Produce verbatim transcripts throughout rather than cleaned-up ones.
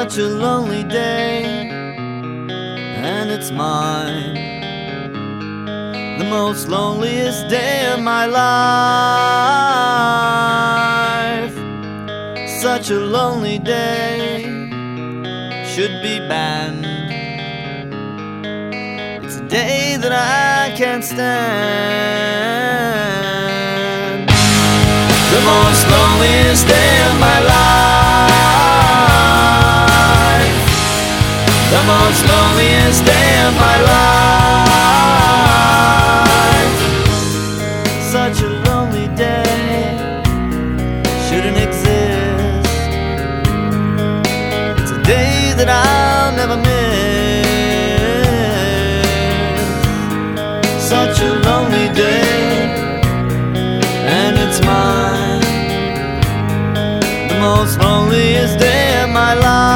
such a lonely day, and it's mine, the most loneliest day of my life. Such a lonely day should be banned. It's a day that I can't stand. The most loneliest day of my life. The most loneliest day of my life. Such a lonely day shouldn't exist. It's a day that I'll never miss. Such a lonely day, and it's mine, the most loneliest day of my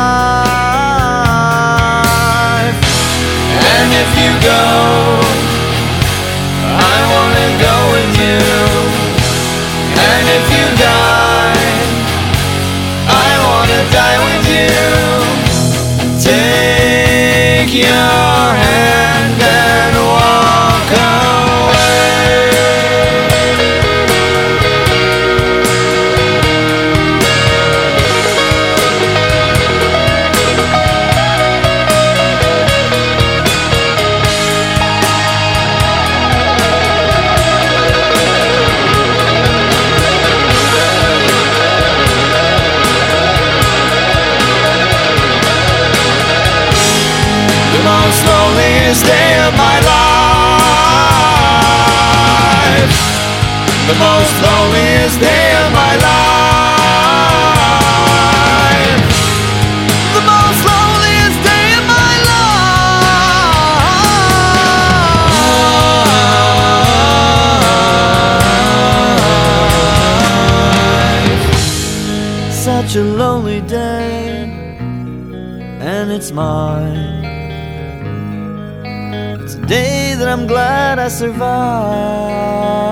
life. And if you go, I wanna go with you. And if you die, I wanna die with you. Take your hand and walk away. The most loneliest day of my life. The most loneliest day of my life. The most loneliest day of my life. Such a lonely day, and it's mine. It's a day that I'm glad I survived.